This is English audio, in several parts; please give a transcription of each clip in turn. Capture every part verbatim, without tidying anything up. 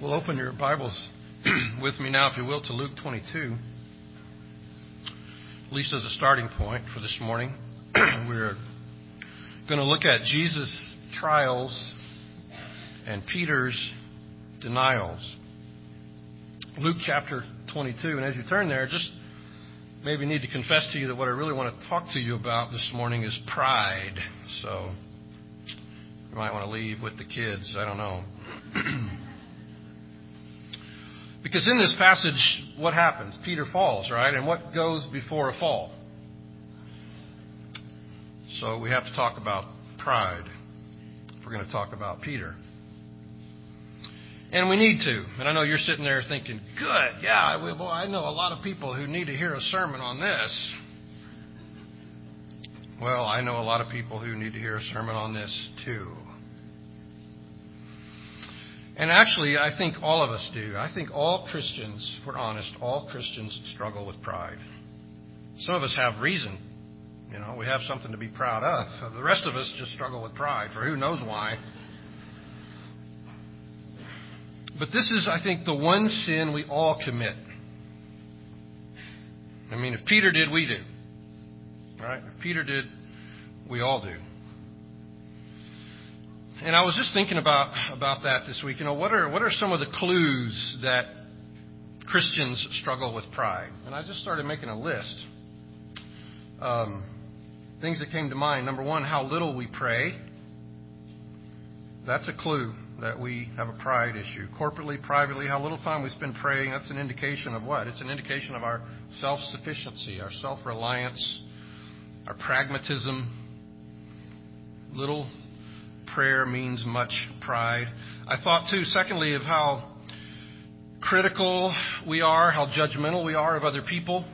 Well, open your Bibles with me now, if you will, to Luke twenty-two. At least as a starting point for this morning. We're going to look at Jesus' trials and Peter's denials. Luke chapter twenty-two. And as you turn there, just maybe need to confess to you that what I really want to talk to you about this morning is pride. So you might want to leave with the kids. I don't know. Because in this passage, what happens? Peter falls, right? And what goes before a fall? So we have to talk about pride if we're going to talk about Peter. And we need to. And I know you're sitting there thinking, good, yeah, well, I know a lot of people who need to hear a sermon on this. Well, I know a lot of people who need to hear a sermon on this too. And actually, I think all of us do. I think all Christians, if we're honest, all Christians struggle with pride. Some of us have reason. You know, we have something to be proud of. The rest of us just struggle with pride for who knows why. But this is, I think, the one sin we all commit. I mean, if Peter did, we do. Right? If Peter did, we all do. And I was just thinking about, about that this week. You know, what are what are some of the clues that Christians struggle with pride? And I just started making a list. Um, things that came to mind. Number one, how little we pray. That's a clue that we have a pride issue. Corporately, privately, how little time we spend praying, that's an indication of what? It's an indication of our self-sufficiency, our self-reliance, our pragmatism. Little prayer means much pride. I thought, too, secondly, of how critical we are, how judgmental we are of other people.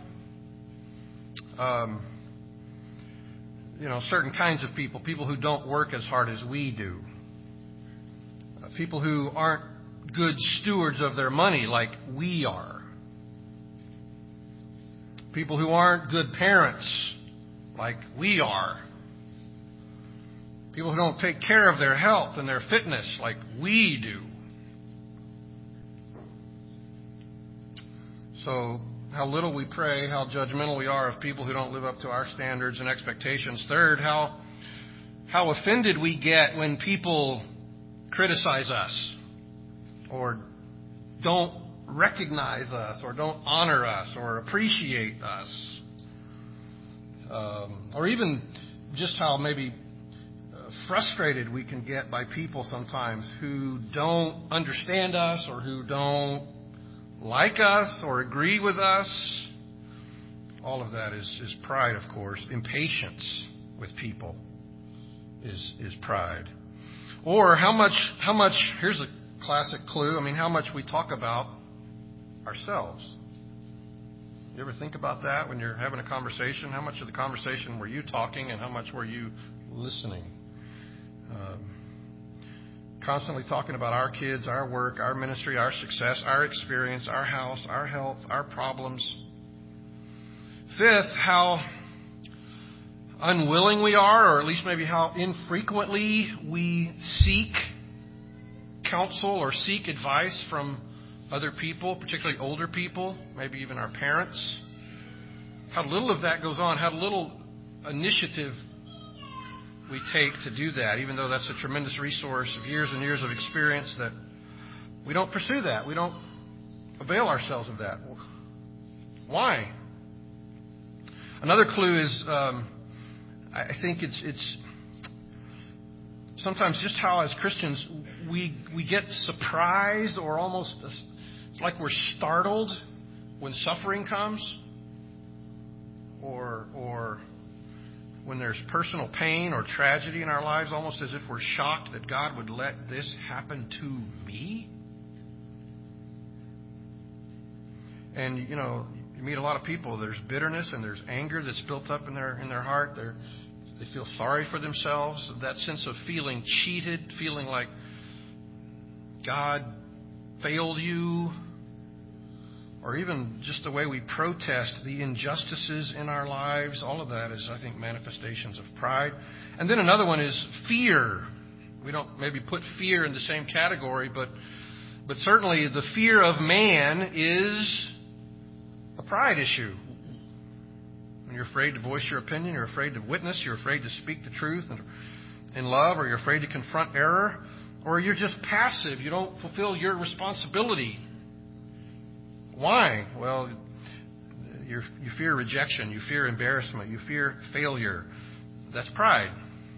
Um, you know, certain kinds of people, people who don't work as hard as we do. Uh, people who aren't good stewards of their money like we are. People who aren't good parents like we are. People who don't take care of their health and their fitness like we do. So, how little we pray, how judgmental we are of people who don't live up to our standards and expectations. Third, how how offended we get when people criticize us or don't recognize us or don't honor us or appreciate us. Um, or even just how maybe frustrated we can get by people sometimes who don't understand us or who don't like us or agree with us. All of that is, is pride, of course. Impatience with people is is pride. Or how much, how much, here's a classic clue, I mean, how much we talk about ourselves. You ever think about that when you're having a conversation? How much of the conversation were you talking and how much were you listening? Um, constantly talking about our kids, our work, our ministry, our success, our experience, our house, our health, our problems. Fifth, how unwilling we are, or at least maybe how infrequently we seek counsel or seek advice from other people, particularly older people, maybe even our parents. How little of that goes on, how little initiative we take to do that, even though that's a tremendous resource of years and years of experience, that we don't pursue that. We don't avail ourselves of that. Why? Another clue is, um, I think it's it's sometimes just how as Christians we we get surprised or almost it's like we're startled when suffering comes, or or when there's personal pain or tragedy in our lives, almost as if we're shocked that God would let this happen to me. And, you know, you meet a lot of people, there's bitterness and there's anger that's built up in their in their heart. They're, they feel sorry for themselves. That sense of feeling cheated, feeling like God failed you. Or even just the way we protest the injustices in our lives. All of that is, I think, manifestations of pride. And then another one is fear. We don't maybe put fear in the same category, but But certainly the fear of man is a pride issue. When you're afraid to voice your opinion, you're afraid to witness, you're afraid to speak the truth in love, or you're afraid to confront error, or you're just passive. You don't fulfill your responsibility. Why? Well, you're, you fear rejection, you fear embarrassment, you fear failure. That's pride.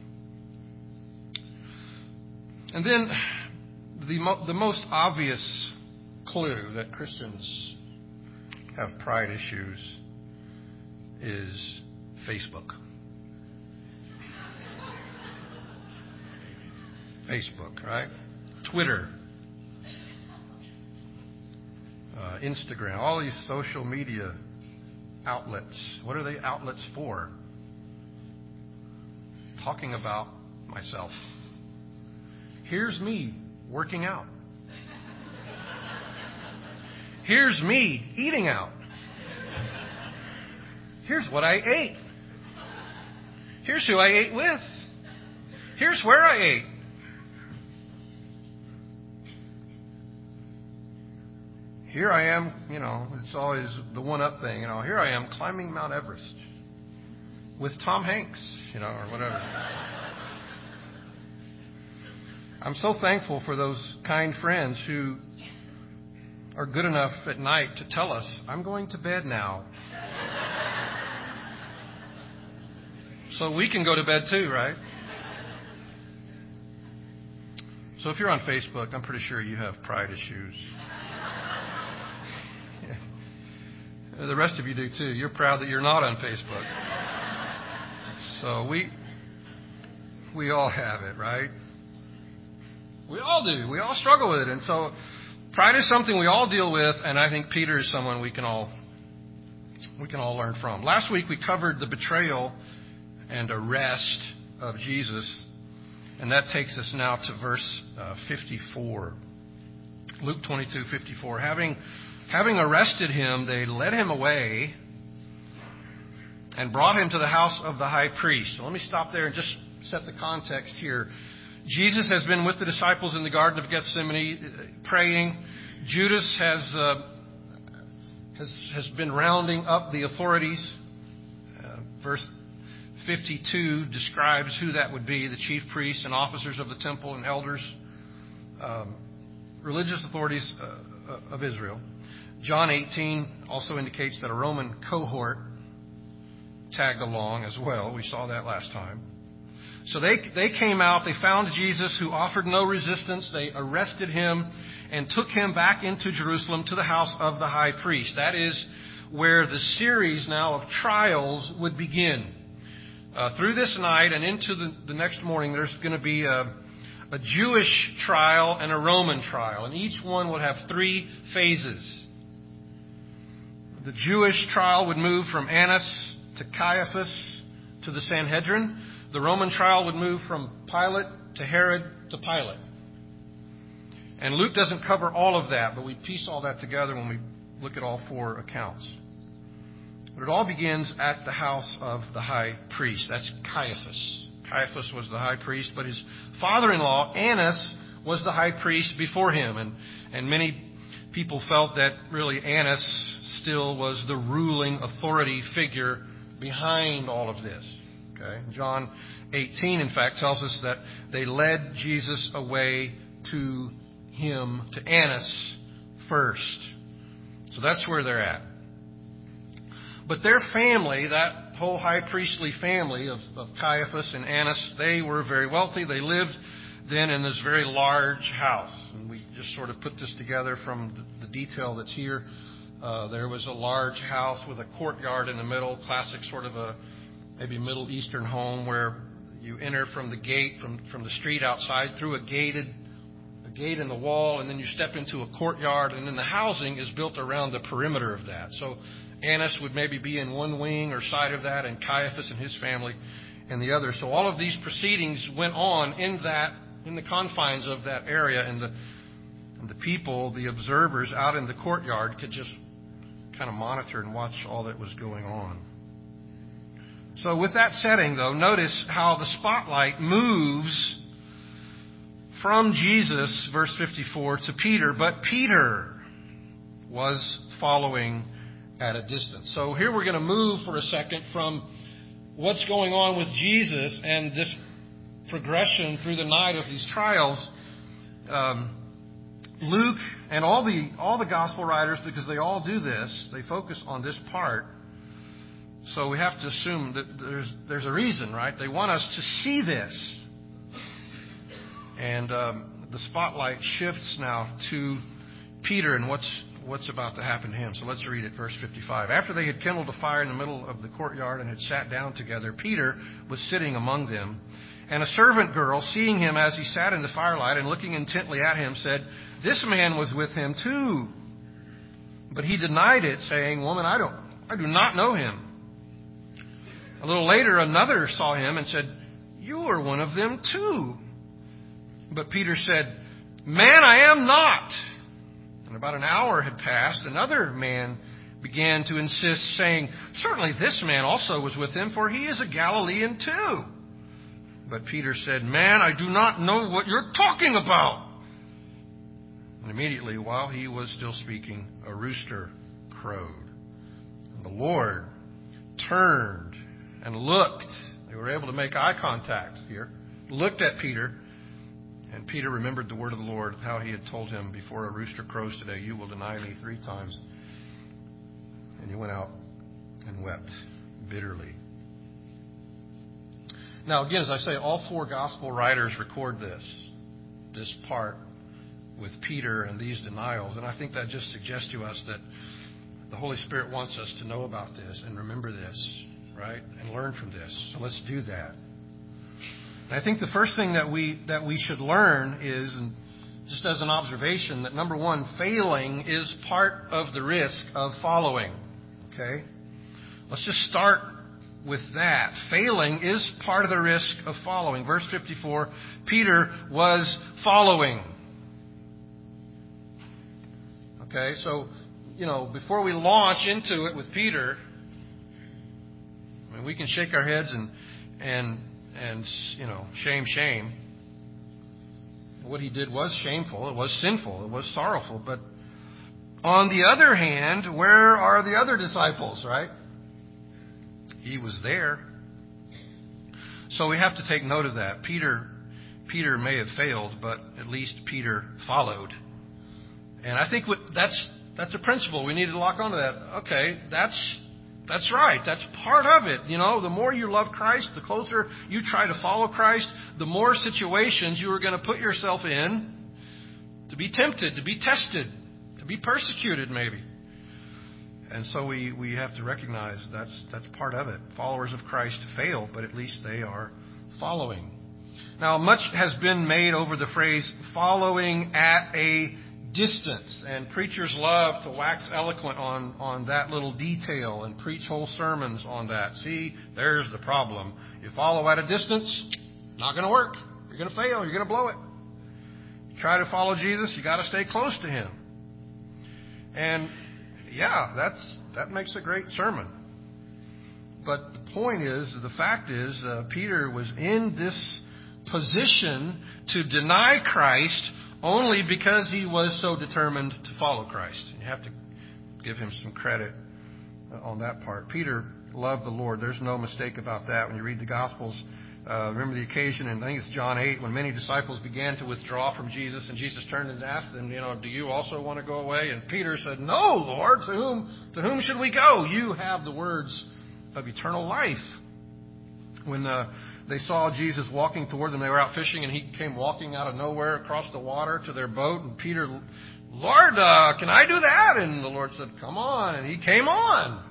And then the, mo- the most obvious clue that Christians have pride issues is Facebook. Facebook, right? Twitter, uh, Instagram, all these social media outlets. What are they outlets for? Talking about myself. Here's me working out. Here's me eating out. Here's what I ate. Here's who I ate with. Here's where I ate. Here I am, you know, it's always the one-up thing, you know. Here I am climbing Mount Everest with Tom Hanks, you know, or whatever. I'm so thankful for those kind friends who are good enough at night to tell us, I'm going to bed now. So we can go to bed too, right? So if you're on Facebook, I'm pretty sure you have pride issues. The rest of you do too. You're proud that you're not on Facebook. So we we all have it, right? We all do. We all struggle with it. And so pride is something we all deal with, and I think Peter is someone we can all we can all learn from. Last week we covered the betrayal and arrest of Jesus, and that takes us now to verse uh, fifty-four. Luke twenty-two fifty-four. Having Having arrested him, they led him away and brought him to the house of the high priest. So let me stop there and just set the context here. Jesus has been with the disciples in the Garden of Gethsemane praying. Judas has uh, has, has been rounding up the authorities. Uh, verse fifty-two describes who that would be, the chief priests and officers of the temple and elders, um, religious authorities uh, of Israel. John eighteen also indicates that a Roman cohort tagged along as well. We saw that last time. So they they came out, they found Jesus, who offered no resistance. They arrested him and took him back into Jerusalem to the house of the high priest. That is where the series now of trials would begin. Uh, through this night and into the, the next morning, there's going to be a, a Jewish trial and a Roman trial. And each one would have three phases. The Jewish trial would move from Annas to Caiaphas to the Sanhedrin. The Roman trial would move from Pilate to Herod to Pilate. And Luke doesn't cover all of that, but we piece all that together when we look at all four accounts. But it all begins at the house of the high priest. That's Caiaphas. Caiaphas was the high priest, but his father-in-law, Annas, was the high priest before him. And, and many people felt that really Annas still was the ruling authority figure behind all of this. Okay? John eighteen, in fact, tells us that they led Jesus away to him, to Annas first. So that's where they're at. But their family, that whole high priestly family of, of Caiaphas and Annas, they were very wealthy. They lived then in this very large house. And we just sort of put this together from the, the detail that's here. Uh, there was a large house with a courtyard in the middle, classic sort of a maybe Middle Eastern home where you enter from the gate, from, from the street outside, through a gated a gate in the wall, and then you step into a courtyard, and then the housing is built around the perimeter of that. So Annas would maybe be in one wing or side of that, and Caiaphas and his family in the other. So all of these proceedings went on in that, in the confines of that area, and the and the people, the observers out in the courtyard could just kind of monitor and watch all that was going on. So with that setting, though, notice how the spotlight moves from Jesus, verse fifty-four, to Peter, but Peter was following at a distance. So here we're going to move for a second from what's going on with Jesus and this progression through the night of these trials. Um, Luke and all the all the gospel writers, because they all do this, they focus on this part. So we have to assume that there's there's a reason, right? They want us to see this. And um, the spotlight shifts now to Peter and what's what's about to happen to him. So let's read it, verse fifty-five. After they had kindled a fire in the middle of the courtyard and had sat down together, Peter was sitting among them. And a servant girl, seeing him as he sat in the firelight and looking intently at him, said, "This man was with him too." But he denied it, saying, "Woman, I don't, I do not know him." A little later, another saw him and said, "You are one of them too." But Peter said, "Man, I am not." And about an hour had passed. Another man began to insist, saying, "Certainly this man also was with him, for he is a Galilean too." But Peter said, "Man, I do not know what you're talking about." And immediately, while he was still speaking, a rooster crowed. And the Lord turned and looked. They were able to make eye contact here. Looked at Peter. And Peter remembered the word of the Lord, how he had told him, "Before a rooster crows today, you will deny me three times." And he went out and wept bitterly. Now, again, as I say, all four gospel writers record this, this part with Peter and these denials. And I think that just suggests to us that the Holy Spirit wants us to know about this and remember this, right? And learn from this. So let's do that. And I think the first thing that we that we should learn is, and just as an observation, that number one, failing is part of the risk of following. Okay? Let's just start with that. Failing is part of the risk of following. Verse fifty-four, Peter was following. Okay, so, you know, before we launch into it with Peter, I mean, we can shake our heads and, and, and, you know, shame, shame. What he did was shameful. It was sinful. It was sorrowful. But on the other hand, where are the other disciples, right? He was there. So we have to take note of that. Peter, Peter may have failed, but at least Peter followed. And I think what, that's that's a principle. We need to lock onto that. Okay, that's that's right. That's part of it. You know, the more you love Christ, the closer you try to follow Christ, the more situations you are going to put yourself in to be tempted, to be tested, to be persecuted maybe. And so we, we have to recognize that's that's part of it. Followers of Christ fail, but at least they are following. Now, much has been made over the phrase following at a distance, and preachers love to wax eloquent on, on that little detail and preach whole sermons on that. See, there's the problem. You follow at a distance, not going to work. You're going to fail. You're going to blow it. You try to follow Jesus, you got to stay close to Him. And yeah, that's that makes a great sermon. But the point is, the fact is, uh, Peter was in this position to deny Christ only because he was so determined to follow Christ. You have to give him some credit on that part. Peter loved the Lord. There's no mistake about that. When you read the Gospels, uh, remember the occasion, and I think it's John eight, when many disciples began to withdraw from Jesus, and Jesus turned and asked them, you know, "Do you also want to go away?" And Peter said, "No, Lord, to whom, to whom should we go? You have the words of eternal life." When uh, they saw Jesus walking toward them, they were out fishing, and he came walking out of nowhere across the water to their boat. And Peter, "Lord, uh, can I do that?" And the Lord said, "Come on." And he came on.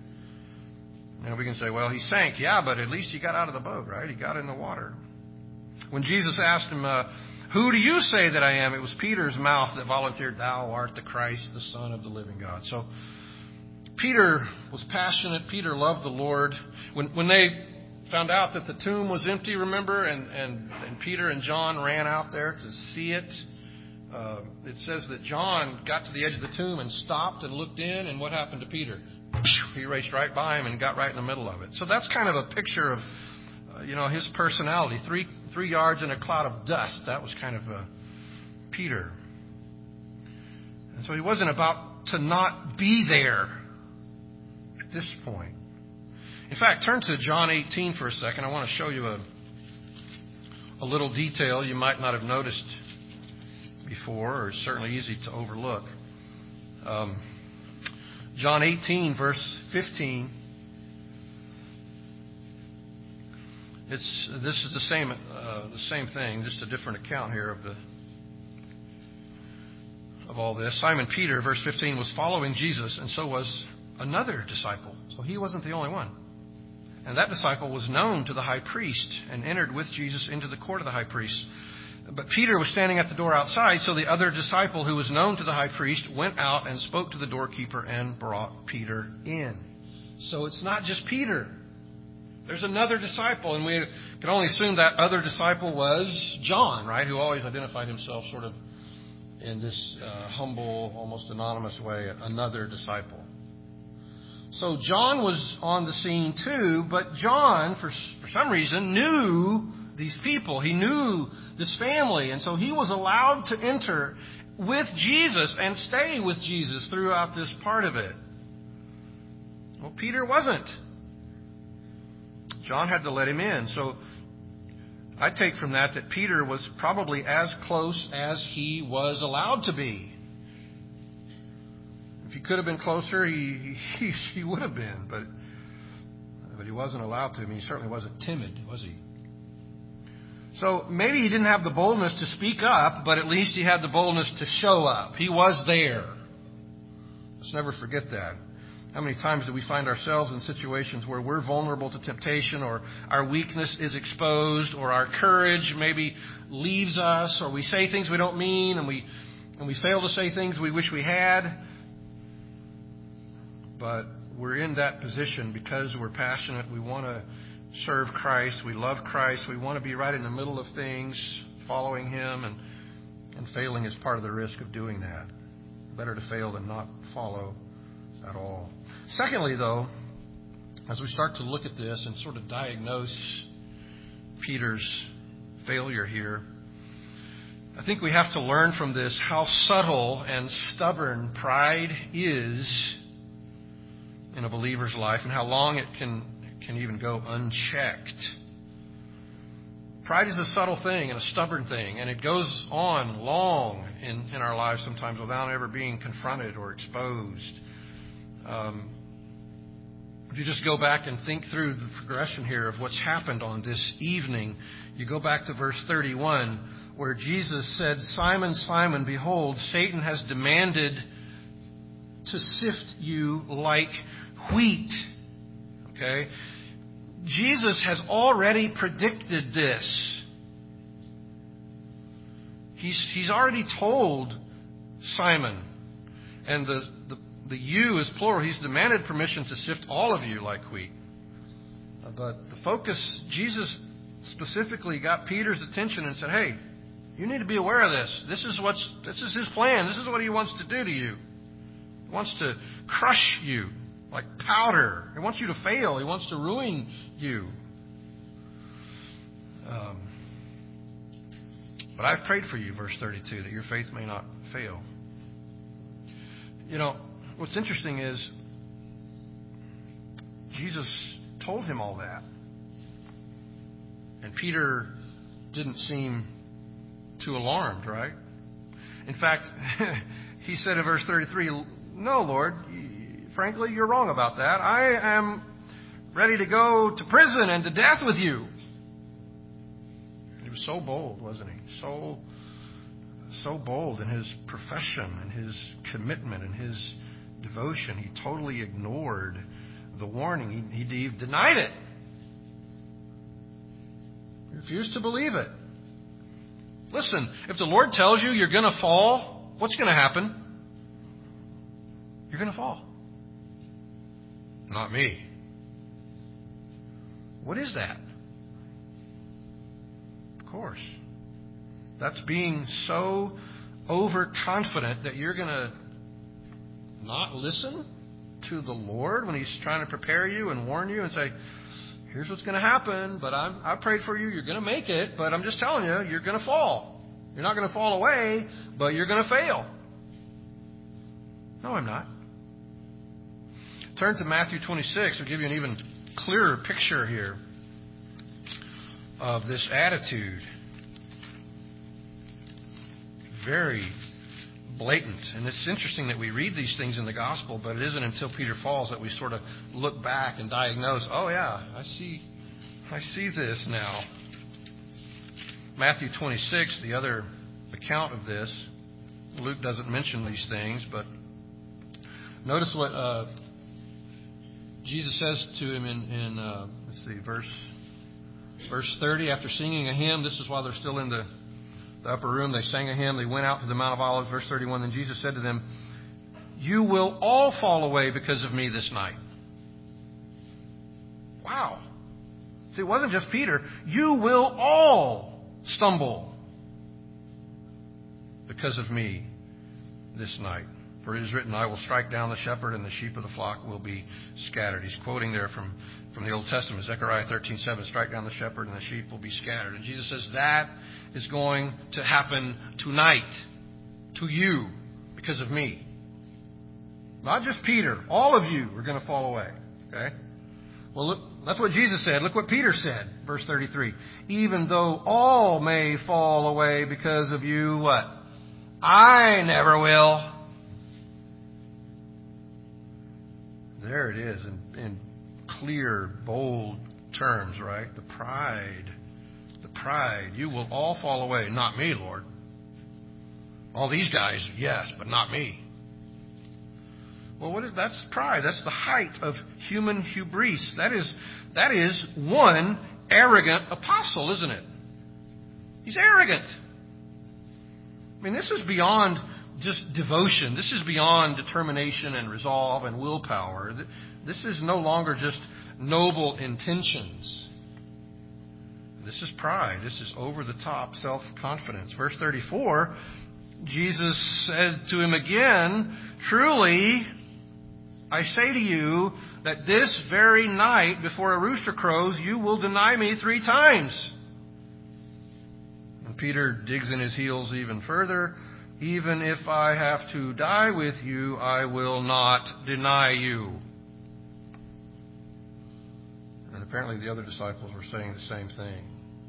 And we can say, well, he sank. Yeah, but at least he got out of the boat, right? He got in the water. When Jesus asked him, uh, "Who do you say that I am?" it was Peter's mouth that volunteered, "Thou art the Christ, the Son of the living God." So Peter was passionate. Peter loved the Lord. When when they found out that the tomb was empty, remember, and, and, and Peter and John ran out there to see it. Uh, it says that John got to the edge of the tomb and stopped and looked in, and what happened to Peter? He raced right by him and got right in the middle of it. So that's kind of a picture of, uh, you know, his personality. Three three yards in a cloud of dust. That was kind of uh, Peter. And so he wasn't about to not be there at this point. In fact, turn to John eighteen for a second. I want to show you a, a little detail you might not have noticed before, or it's certainly easy to overlook. Um, John eighteen, verse fifteen. It's this is the same uh, the same thing, just a different account here of the of all this. Simon Peter, verse fifteen, was following Jesus, and so was another disciple. So he wasn't the only one. And that disciple was known to the high priest and entered with Jesus into the court of the high priest. But Peter was standing at the door outside, so the other disciple who was known to the high priest went out and spoke to the doorkeeper and brought Peter in. So it's not just Peter. There's another disciple, and we can only assume that other disciple was John, right, who always identified himself sort of in this uh, humble, almost anonymous way, another disciple. So John was on the scene too, but John, for, for some reason, knew these people. He knew this family, and so he was allowed to enter with Jesus and stay with Jesus throughout this part of it. Well, Peter wasn't. John had to let him in. So I take from that that Peter was probably as close as he was allowed to be. If he could have been closer, he he, he would have been, but but he wasn't allowed to. I mean, he certainly wasn't timid, was he? So maybe he didn't have the boldness to speak up, but at least he had the boldness to show up. He was there. Let's never forget that. How many times do we find ourselves in situations where we're vulnerable to temptation, or our weakness is exposed, or our courage maybe leaves us, or we say things we don't mean, and we and we fail to say things we wish we had. But we're in that position because we're passionate. We want to serve Christ. We love Christ. We want to be right in the middle of things, following Him, and, and failing is part of the risk of doing that. Better to fail than not follow at all. Secondly, though, as we start to look at this and sort of diagnose Peter's failure here, I think we have to learn from this how subtle and stubborn pride is in a believer's life, and how long it can can even go unchecked. Pride is a subtle thing and a stubborn thing, and it goes on long in, in our lives sometimes without ever being confronted or exposed. Um, if you just go back and think through the progression here of what's happened on this evening, you go back to verse thirty-one, where Jesus said, "Simon, Simon, behold, Satan has demanded to sift you like wheat." Okay? Jesus has already predicted this. He's he's already told Simon, and the, the, the you is plural. He's demanded permission to sift all of you like wheat. But the focus, Jesus specifically got Peter's attention and said, "Hey, you need to be aware of this. This is what's this is his plan. This is what he wants to do to you. He wants to crush you like powder. He wants you to fail. He wants to ruin you. Um, but I've prayed for you," verse thirty-two, "that your faith may not fail." You know, what's interesting is Jesus told him all that. And Peter didn't seem too alarmed, right? In fact, he said in verse thirty-three, "No, Lord, frankly, you're wrong about that. I am ready to go to prison and to death with you." He was so bold, wasn't he? So, so bold in his profession and his commitment and his devotion. He totally ignored the warning. He, he denied it. He refused to believe it. Listen, if the Lord tells you you're going to fall, what's going to happen? You're going to fall. Not me. What is that? Of course. That's being so overconfident that you're going to not listen to the Lord when He's trying to prepare you and warn you and say, here's what's going to happen, but I'm, I prayed for you. You're going to make it, but I'm just telling you, you're going to fall. You're not going to fall away, but you're going to fail. No, I'm not. Turn to Matthew twenty-six. I'll give you an even clearer picture here of this attitude. Very blatant. And it's interesting that we read these things in the gospel, but it isn't until Peter falls that we sort of look back and diagnose, oh yeah, I see I see this now. Matthew twenty-six, the other account of this. Luke doesn't mention these things, but notice what uh, Jesus says to him in, in uh, let's see, verse verse thirty. After singing a hymn, this is while they're still in the, the upper room. They sang a hymn. They went out to the Mount of Olives. Verse thirty-one. Then Jesus said to them, "You will all fall away because of me this night." Wow. See, it wasn't just Peter. You will all stumble because of me this night. For it is written, I will strike down the shepherd, and the sheep of the flock will be scattered. He's quoting there from, from the Old Testament, Zechariah thirteen seven, strike down the shepherd, and the sheep will be scattered. And Jesus says that is going to happen tonight to you because of me. Not just Peter. All of you are going to fall away. Okay? Well, look, that's what Jesus said. Look what Peter said, verse thirty-three. Even though all may fall away because of you, what? I never will. There it is in, in clear, bold terms, right? The pride. The pride. You will all fall away. Not me, Lord. All these guys, yes, but not me. Well, what is, that's pride. That's the height of human hubris. That is, that is one arrogant apostle, isn't it? He's arrogant. I mean, this is beyond just devotion. This is beyond determination and resolve and willpower. This is no longer just noble intentions. This is pride. This is over-the-top self-confidence. Verse thirty-four, Jesus said to him again, truly, I say to you that this very night before a rooster crows, you will deny me three times. And Peter digs in his heels even further. Even if I have to die with you, I will not deny you. And apparently the other disciples were saying the same thing.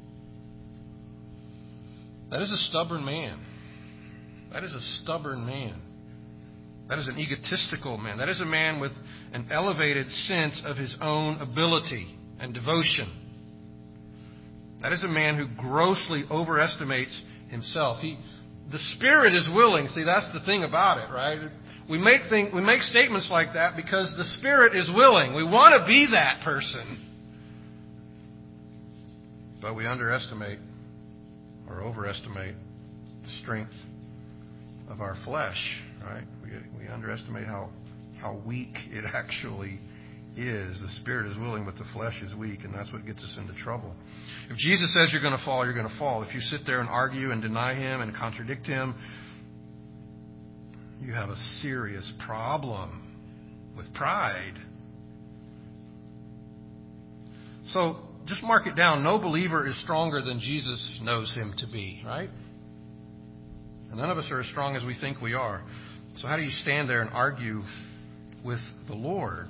That is a stubborn man. That is a stubborn man. That is an egotistical man. That is a man with an elevated sense of his own ability and devotion. That is a man who grossly overestimates himself. He, the spirit is willing. See, that's the thing about it, right? We make think, we make statements like that because the spirit is willing. We want to be that person. But we underestimate or overestimate the strength of our flesh, right? We, we underestimate how, how weak it actually is. The spirit is willing, but the flesh is weak, and that's what gets us into trouble. If Jesus says you're going to fall, you're going to fall. If you sit there and argue and deny him and contradict him, you have a serious problem with pride. So just mark it down. No believer is stronger than Jesus knows him to be, right? And none of us are as strong as we think we are. So how do you stand there and argue with the Lord?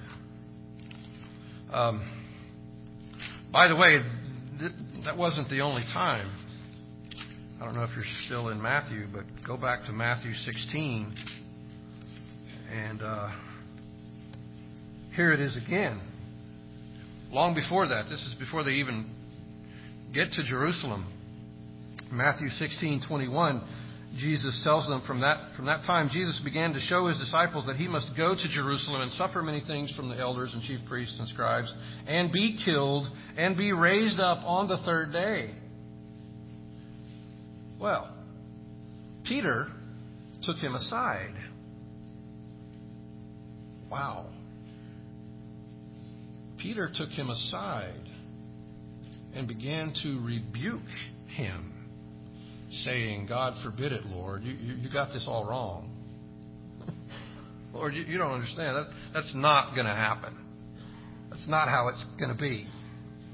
Um, by the way, th- that wasn't the only time. I don't know if you're still in Matthew, but go back to Matthew sixteen. And uh, here it is again. Long before that, this is before they even get to Jerusalem. Matthew sixteen twenty-one. Jesus tells them from that from that time, Jesus began to show his disciples that he must go to Jerusalem and suffer many things from the elders and chief priests and scribes and be killed and be raised up on the third day. Well, Peter took him aside. Wow. Peter took him aside and began to rebuke him, saying, God forbid it, Lord. You, you, you got this all wrong. Lord, you, you don't understand. That's, that's not going to happen. That's not how it's going to be.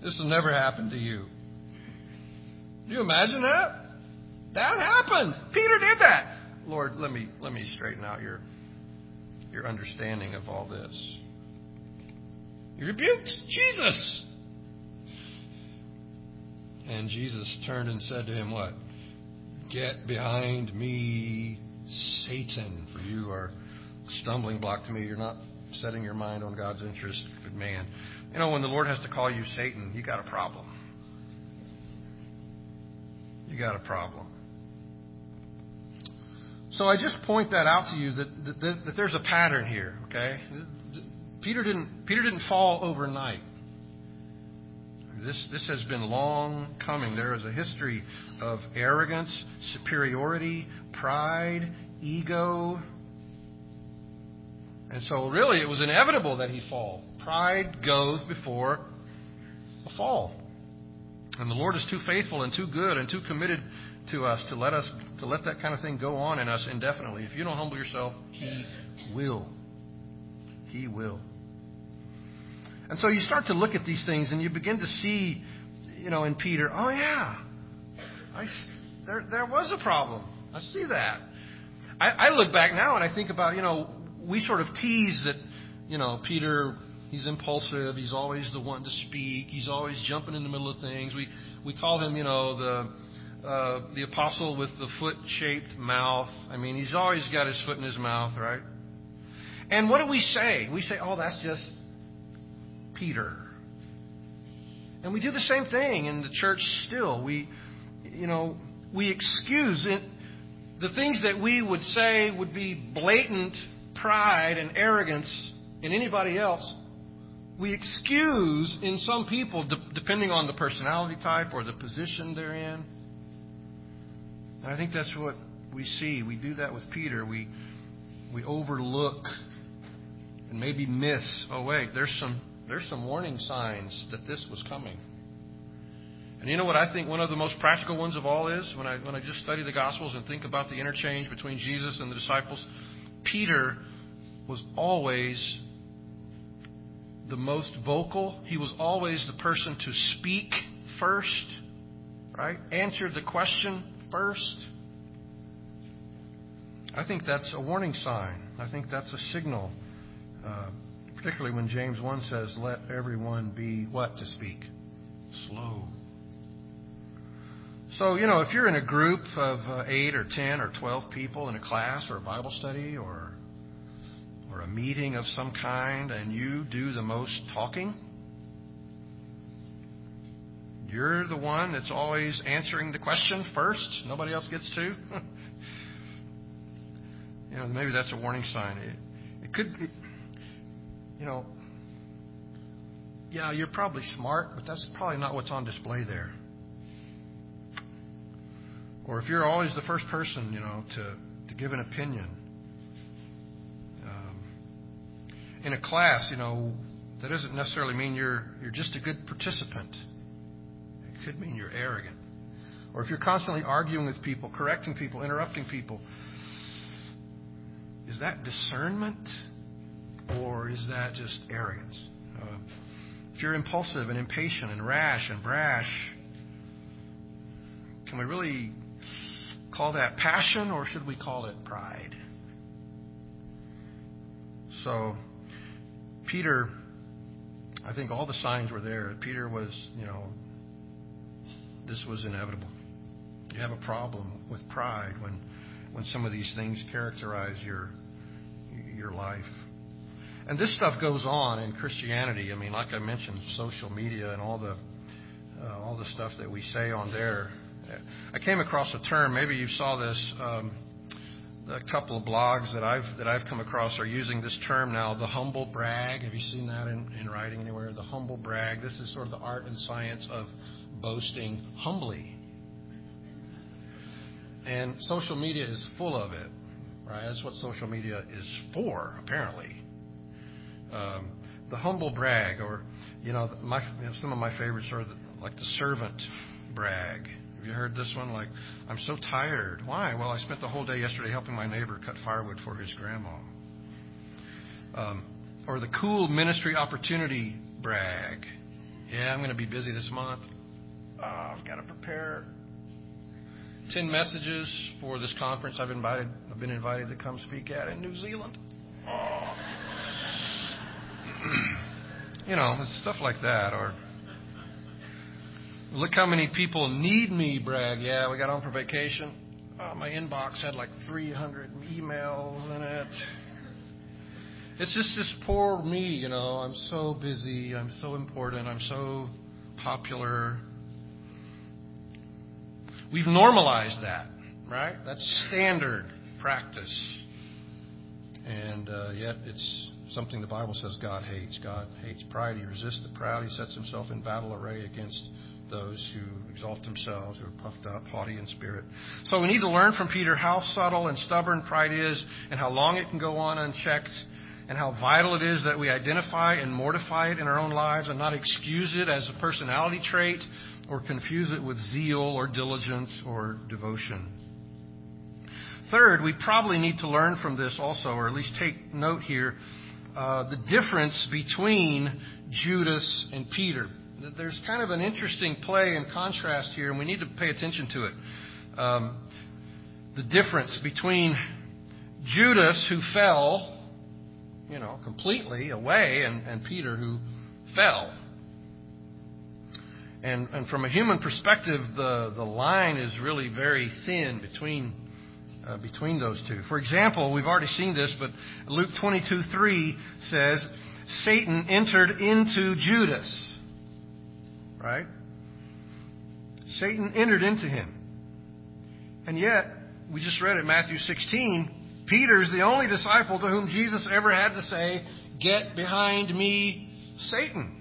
This will never happen to you. Do you imagine that? That happened. Peter did that. Lord, let me let me straighten out your your understanding of all this. He rebuked Jesus. And Jesus turned and said to him, what? Get behind me, Satan, for you are a stumbling block to me. You're not setting your mind on God's interest, but man. You know, when the Lord has to call you Satan, you got a problem. You got a problem. So I just point that out to you that, that, that there's a pattern here, okay? Peter didn't Peter didn't fall overnight. This this has been long coming. There is a history of arrogance, superiority, pride, ego. And so really it was inevitable that he fall. Pride goes before a fall. And the Lord is too faithful and too good and too committed to us to let us to let that kind of thing go on in us indefinitely. If you don't humble yourself, He will. He will. And so you start to look at these things and you begin to see, you know, in Peter, oh yeah, I, there there was a problem. I see that. I, I look back now and I think about, you know, we sort of tease that, you know, Peter, he's impulsive. He's always the one to speak. He's always jumping in the middle of things. We we call him, you know, the uh, the apostle with the foot-shaped mouth. I mean, he's always got his foot in his mouth, right? And what do we say? We say, oh, that's just Peter. And we do the same thing in the church still. We, you know, we excuse it. The things that we would say would be blatant pride and arrogance in anybody else, we excuse in some people de- depending on the personality type or the position they're in. And I think that's what we see. We do that with Peter. We we overlook and maybe miss, oh wait, there's some there's some warning signs that this was coming. And you know what I think one of the most practical ones of all is? When I when I just study the Gospels and think about the interchange between Jesus and the disciples, Peter was always the most vocal. He was always the person to speak first, right? Answer the question first. I think that's a warning sign. I think that's a signal. Uh, particularly when James one says, let everyone be what to speak? Slow. So, you know, if you're in a group of uh, eight or ten or twelve people in a class or a Bible study or or a meeting of some kind and you do the most talking, you're the one that's always answering the question first. Nobody else gets to. You know, maybe that's a warning sign. It, it could be, you know, yeah, you're probably smart, but that's probably not what's on display there. Or if you're always the first person, you know, to, to give an opinion. Um, in a class, you know, that doesn't necessarily mean you're you're just a good participant. It could mean you're arrogant. Or if you're constantly arguing with people, correcting people, interrupting people, is that discernment or is that just arrogance? Uh, if you're impulsive and impatient and rash and brash, can we really call that passion or should we call it pride? So, Peter, I think all the signs were there. Peter was, you know, this was inevitable. You have a problem with pride when, when some of these things characterize your your life. And this stuff goes on in Christianity. I mean, like I mentioned, social media and all the uh, all the stuff that we say on there. I came across a term. Maybe you saw this. Um, a couple of blogs that I've that I've come across are using this term now, the humble brag. Have you seen that in, in writing anywhere? The humble brag. This is sort of the art and science of boasting humbly. And social media is full of it, right? That's what social media is for, apparently. Um, the humble brag, or you know, my you know, some of my favorites are the, like the servant brag. Have you heard this one? Like, I'm so tired. Why? Well, I spent the whole day yesterday helping my neighbor cut firewood for his grandma. Um, or the cool ministry opportunity brag. Yeah, I'm going to be busy this month. Oh, I've got to prepare ten messages for this conference I've invited. I've been invited to come speak at in New Zealand. Oh. You know, it's stuff like that. Or look how many people need me, brag. Yeah, we got home for vacation. Oh, my inbox had like three hundred emails in it. It's just this poor me, you know. I'm so busy. I'm so important. I'm so popular. We've normalized that, right? That's standard practice. And uh, yet it's something the Bible says God hates. God hates pride. He resists the proud. He sets himself in battle array against those who exalt themselves, who are puffed up, haughty in spirit. So we need to learn from Peter how subtle and stubborn pride is and how long it can go on unchecked and how vital it is that we identify and mortify it in our own lives and not excuse it as a personality trait or confuse it with zeal or diligence or devotion. Third, we probably need to learn from this also, or at least take note here, uh, the difference between Judas and Peter. There's kind of an interesting play and contrast here, and we need to pay attention to it. Um, the difference between Judas, who fell, you know, completely away, and, and Peter, who fell. And, and from a human perspective, the, the line is really very thin between uh, between those two. For example, we've already seen this, but Luke twenty-two three says, Satan entered into Judas. Right? Satan entered into him. And yet, we just read it, Matthew sixteen, Peter's the only disciple to whom Jesus ever had to say, "Get behind me, Satan."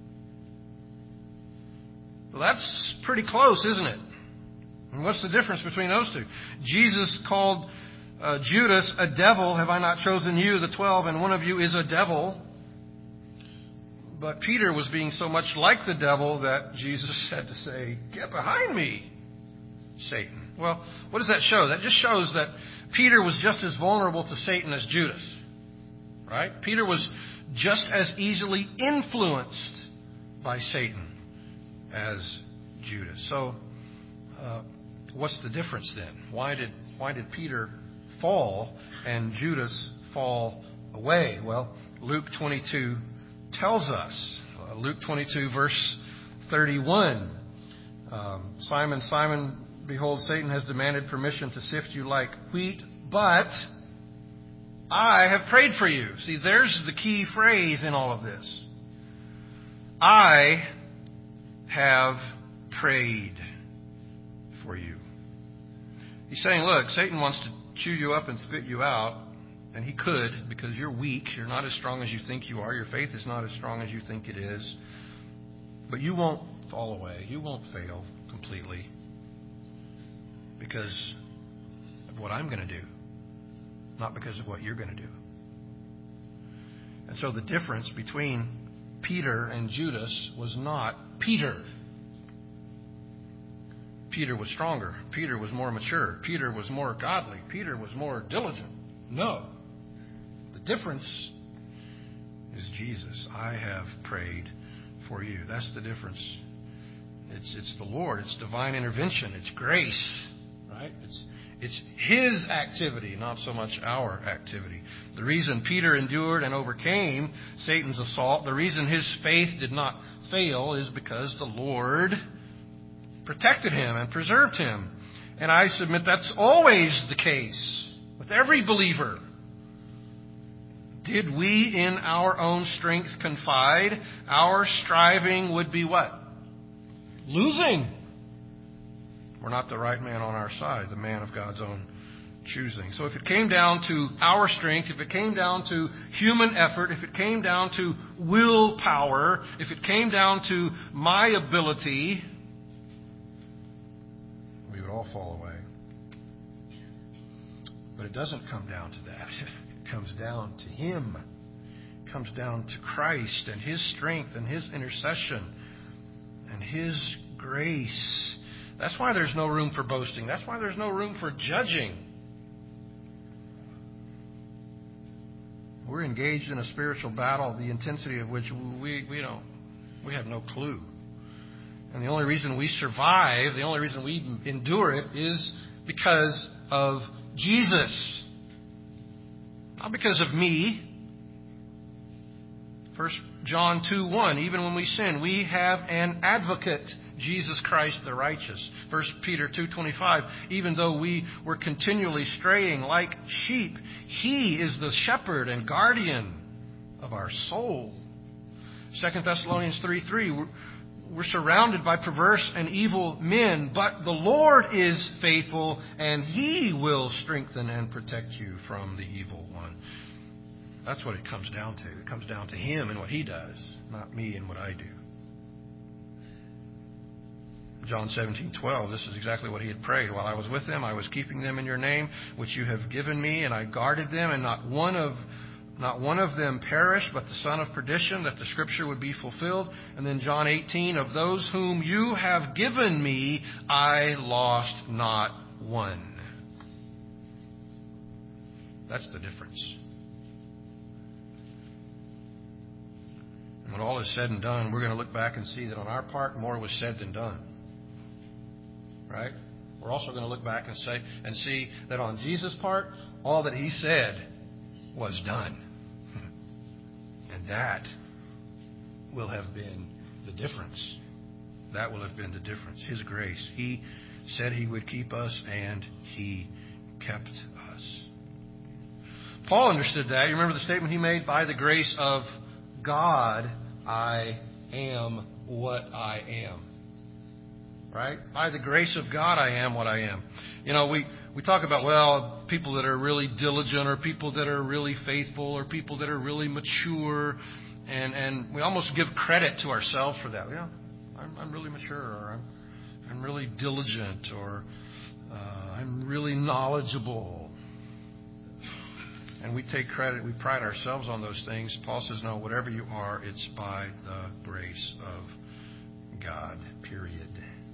Well, that's pretty close, isn't it? And what's the difference between those two? Jesus called uh, Judas a devil. Have I not chosen you, the twelve, and one of you is a devil? But Peter was being so much like the devil that Jesus had to say, "Get behind me, Satan." Well, what does that show? That just shows that Peter was just as vulnerable to Satan as Judas. Right? Peter was just as easily influenced by Satan as Judas. So, uh, what's the difference then? Why did why did Peter fall and Judas fall away? Well, Luke twenty-two tells us. Uh, Luke twenty-two, verse thirty-one. Um, Simon, Simon, behold, Satan has demanded permission to sift you like wheat, but I have prayed for you. See, there's the key phrase in all of this. I have prayed for you. He's saying, look, Satan wants to chew you up and spit you out. And he could, because you're weak. You're not as strong as you think you are. Your faith is not as strong as you think it is. But you won't fall away. You won't fail completely because of what I'm going to do, not because of what you're going to do. And so the difference between Peter and Judas was not Peter. Peter was stronger. Peter was more mature. Peter was more godly. Peter was more diligent. No. The difference is Jesus. I have prayed for you. That's the difference. It's it's the Lord. It's divine intervention. It's grace. Right? It's it's His activity, not so much our activity. The reason Peter endured and overcame Satan's assault, the reason his faith did not fail, is because the Lord protected him and preserved him. And I submit that's always the case with every believer. Did we in our own strength confide, our striving would be what? Losing. We're not the right man on our side, the man of God's own choosing. So if it came down to our strength, if it came down to human effort, if it came down to willpower, if it came down to my ability, we would all fall away. But it doesn't come down to that. It comes down to Him. It comes down to Christ and His strength and His intercession and His grace. That's why there's no room for boasting. That's why there's no room for judging. We're engaged in a spiritual battle, the intensity of which we, we don't We have no clue. And the only reason we survive, the only reason we endure it is because of Jesus. Not because of me. First John two one, even when we sin, we have an advocate, Jesus Christ the righteous. First Peter two twenty-five, even though we were continually straying like sheep, He is the shepherd and guardian of our soul. Second Thessalonians three three, we're, we're surrounded by perverse and evil men, but the Lord is faithful, and He will strengthen and protect you from the evil one. That's what it comes down to. It comes down to Him and what He does, not me and what I do. John seventeen twelve, this is exactly what He had prayed. While I was with them, I was keeping them in your name, which you have given me, and I guarded them, and not one of not one of them perished, but the son of perdition, that the scripture would be fulfilled. And then John eighteen, of those whom you have given me, I lost not one. That's the difference. And when all is said and done, we're going to look back and see that on our part, more was said than done. Right? We're also going to look back and say and see that on Jesus' part, all that He said was done. And that will have been the difference. That will have been the difference. His grace. He said He would keep us, and He kept us. Paul understood that. You remember the statement he made? By the grace of God, I am what I am. Right? By the grace of God, I am what I am. You know, we, we talk about, well, people that are really diligent, or people that are really faithful, or people that are really mature, and, and we almost give credit to ourselves for that. Yeah, I'm, I'm really mature, or I'm, I'm really diligent, or uh, I'm really knowledgeable. And we take credit, we pride ourselves on those things. Paul says, no, whatever you are, it's by the grace of God, period.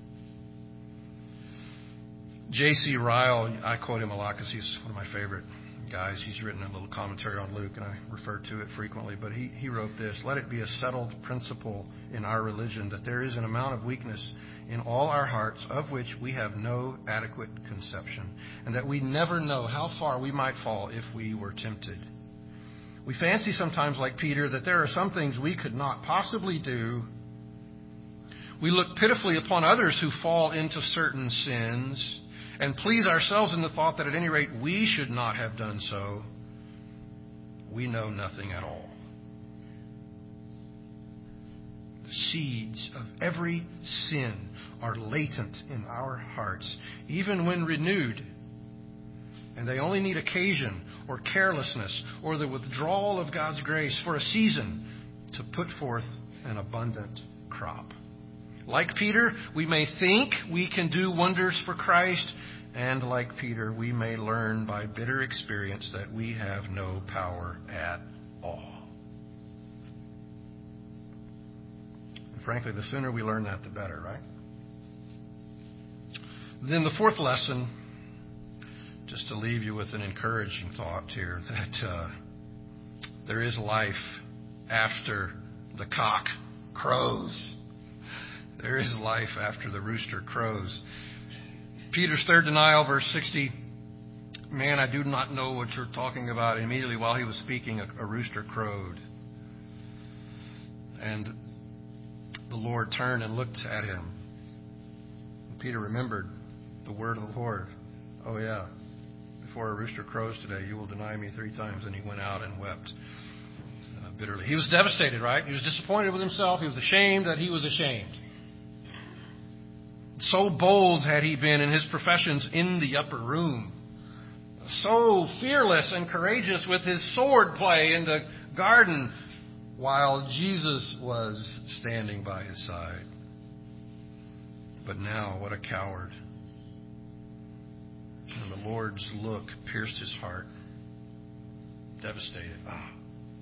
J C Ryle, I quote him a lot because he's one of my favorite guys. He's written a little commentary on Luke, and I refer to it frequently. But he, he wrote this: let it be a settled principle in our religion that there is an amount of weakness in all our hearts of which we have no adequate conception, and that we never know how far we might fall if we were tempted. We fancy sometimes, like Peter, that there are some things we could not possibly do. We look pitifully upon others who fall into certain sins, and please ourselves in the thought that at any rate we should not have done so. We know nothing at all. The seeds of every sin are latent in our hearts, even when renewed. And they only need occasion or carelessness or the withdrawal of God's grace for a season to put forth an abundant crop. Like Peter, we may think we can do wonders for Christ, and like Peter, we may learn by bitter experience that we have no power at all. And frankly, the sooner we learn that, the better, right? Then the fourth lesson, just to leave you with an encouraging thought here, that uh, there is life after the cock crows. There is life after the rooster crows. Peter's third denial, verse sixty, man, I do not know what you're talking about. Immediately while he was speaking, a, a rooster crowed. And the Lord turned and looked at him. And Peter remembered the word of the Lord. Oh, yeah, before a rooster crows today, you will deny me three times. And he went out and wept uh, bitterly. He was devastated, right? He was disappointed with himself. He was ashamed that he was ashamed. So bold had he been in his professions in the upper room. So fearless and courageous with his sword play in the garden while Jesus was standing by his side. But now, what a coward. And the Lord's look pierced his heart. Devastated. Ah.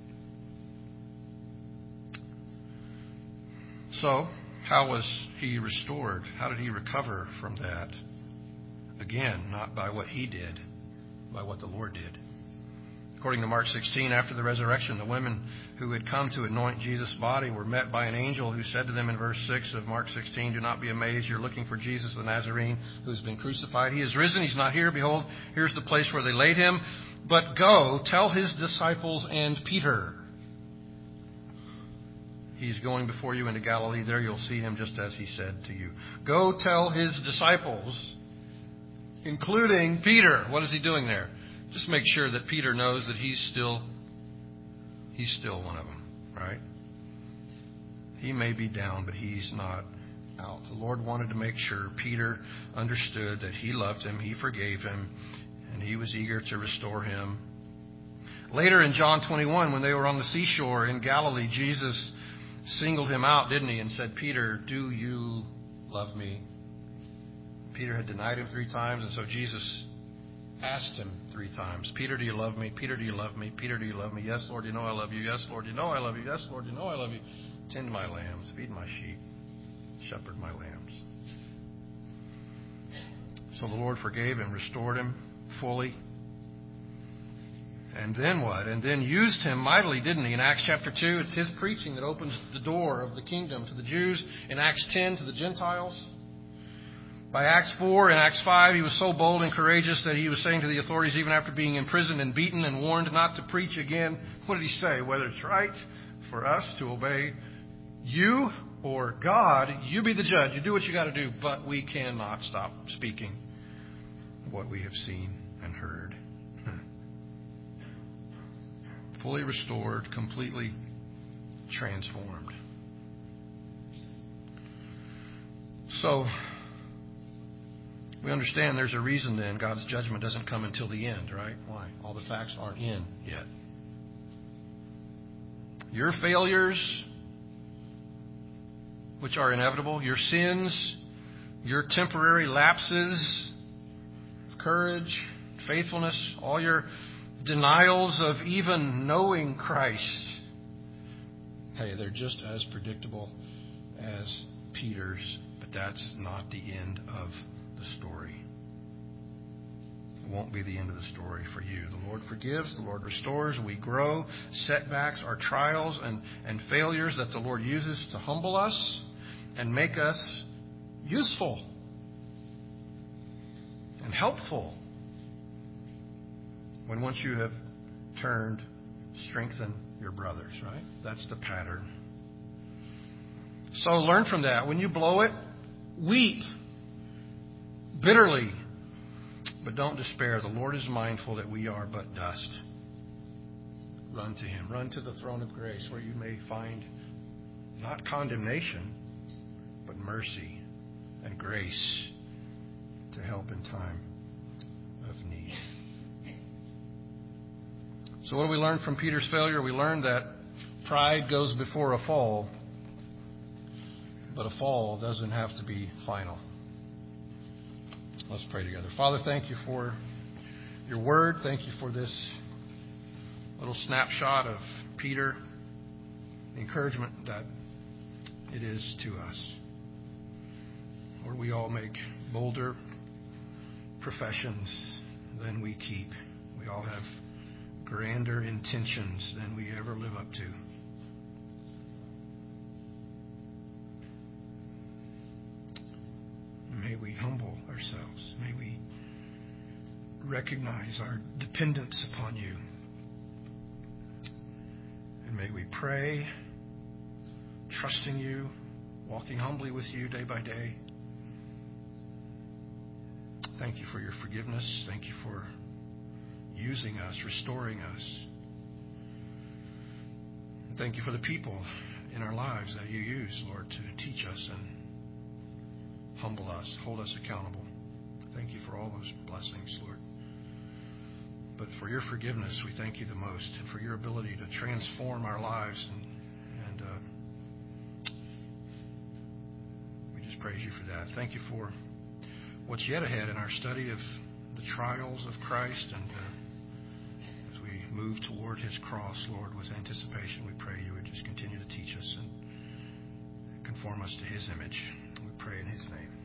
So, how was he restored? How did he recover from that? Again, not by what he did, by what the Lord did. According to Mark sixteen, after the resurrection, the women who had come to anoint Jesus' body were met by an angel who said to them in verse six of Mark sixteen, "Do not be amazed. You're looking for Jesus the Nazarene who has been crucified. He is risen. He's not here. Behold, here's the place where they laid him. But go, tell his disciples and Peter. He's going before you into Galilee. There you'll see him just as he said to you." Go tell his disciples, including Peter. What is he doing there? Just make sure that Peter knows that he's still he's still one of them, right? He may be down, but he's not out. The Lord wanted to make sure Peter understood that he loved him, he forgave him, and he was eager to restore him. Later in John twenty-one, when they were on the seashore in Galilee, Jesus singled him out, didn't he, and said, "Peter, do you love me?" Peter had denied him three times, and so Jesus asked him three times, "Peter, do you love me? Peter, do you love me? Peter, do you love me? Yes, Lord, you know I love you. Yes, Lord, you know I love you. Yes, Lord, you know I love you. Tend my lambs, feed my sheep, shepherd my lambs." So the Lord forgave him, restored him fully. And then what? And then used him mightily, didn't he? In Acts chapter two, it's his preaching that opens the door of the kingdom to the Jews. In Acts ten, to the Gentiles. By Acts four and Acts five, he was so bold and courageous that he was saying to the authorities, even after being imprisoned and beaten and warned not to preach again, what did he say? "Whether it's right for us to obey you or God, you be the judge. You do what you got to do, but we cannot stop speaking what we have seen and heard." Fully restored, completely transformed. So, we understand there's a reason then God's judgment doesn't come until the end, right? Why? All the facts aren't in yet. Your failures, which are inevitable, your sins, your temporary lapses of courage, faithfulness, all your denials of even knowing Christ, hey, they're just as predictable as Peter's, but that's not the end of the story. It won't be the end of the story for you. The Lord forgives, the Lord restores, we grow. Setbacks are trials and, and failures that the Lord uses to humble us and make us useful and helpful. When once you have turned, strengthen your brothers, right? That's the pattern. So learn from that. When you blow it, weep bitterly, but don't despair. The Lord is mindful that we are but dust. Run to Him. Run to the throne of grace where you may find not condemnation, but mercy and grace to help in time of need. So what do we learn from Peter's failure? We learned that pride goes before a fall, but a fall doesn't have to be final. Let's pray together. Father, thank you for your word. Thank you for this little snapshot of Peter, the encouragement that it is to us. Lord, we all make bolder professions than we keep. We all have grander intentions than we ever live up to. May we humble ourselves. May we recognize our dependence upon you. And may we pray, trusting you, walking humbly with you day by day. Thank you for your forgiveness. Thank you for using us, restoring us. Thank you for the people in our lives that you use, Lord, to teach us and humble us, hold us accountable. Thank you for all those blessings, Lord. But for your forgiveness, we thank you the most, and for your ability to transform our lives. And, and uh, we just praise you for that. Thank you for what's yet ahead in our study of the trials of Christ. And uh, as we move toward his cross, Lord, with anticipation, we pray you would just continue to teach us and conform us to his image. We pray in his name.